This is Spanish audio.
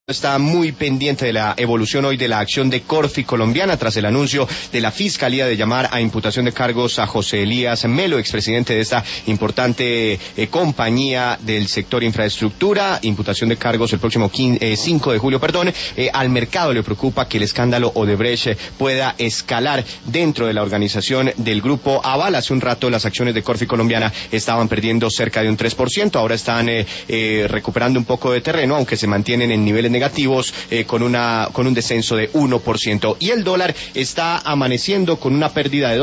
Está muy pendiente de la evolución hoy de la acción de Corfi colombiana tras el anuncio de la Fiscalía de llamar a imputación de cargos a José Elías Melo, expresidente de esta importante compañía del sector infraestructura. Imputación de cargos el próximo 5 de julio. Al mercado le preocupa que el escándalo Odebrecht pueda escalar dentro de la organización del grupo Aval. Hace un rato las acciones de Corfi colombiana estaban perdiendo cerca de un 3%, ahora están recuperando un poco de terreno, aunque se mantienen en niveles negativos con un descenso de 1%. Y el dólar está amaneciendo con una pérdida de